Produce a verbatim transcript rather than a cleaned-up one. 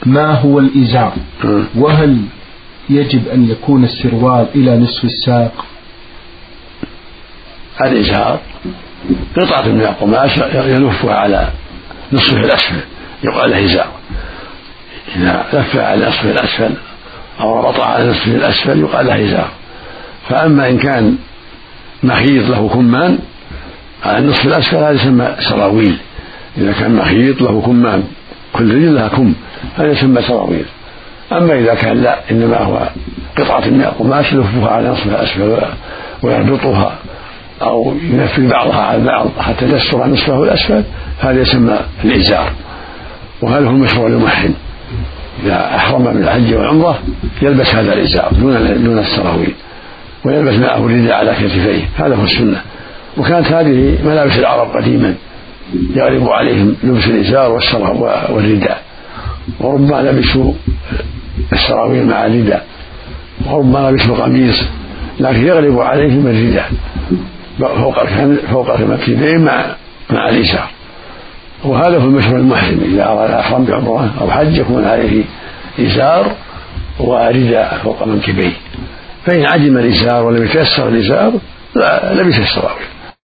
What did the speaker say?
ما هو الإزار؟ وهل يجب أن يكون السروال إلى نصف الساق؟ الإزار قطعة من القماش يلفها على نصفه الأسفل يقال له إزار. إذا لف على نصفه الأسفل أو ربط على نصفه الأسفل يقال له إزار. فأما إن كان مخيط له كمان على النصف الأسفل هذا يسمى سراويل. إذا كان مخيط له كمان كل رجل لها كم هذا يسمى سراويل. أما إذا كان لا إنما هو قطعة من القماش يلفها على نصفها الأسفل ويربطها أو ينفذ بعضها على بعض حتى تستر نصفه الأسفل هذا يسمى الإزار. وهذا هو المشروع للمحرم إذا أحرم من الحج والعمرة يلبس هذا الإزار دون دون السراويل ويلبس معه الرداء على كتفيه. هذا هو السنة. وكانت هذه ملابس العرب قديما يغلب عليهم لبس الإزار والرداء وربما لبسوا السراويل مع الرداء وربما لبسوا قميص لكن يغلب عليهم الرداء فوق فوق الكتفين مع مع الإزار. وهذا هو المشروع المحرم إذا أراد أحرم بعمرة أو حج يكون عليه إزار ورداء فوق منكبيه. فإن عجم الإزار ولم يتيسر الإزار لا لبس السراويل.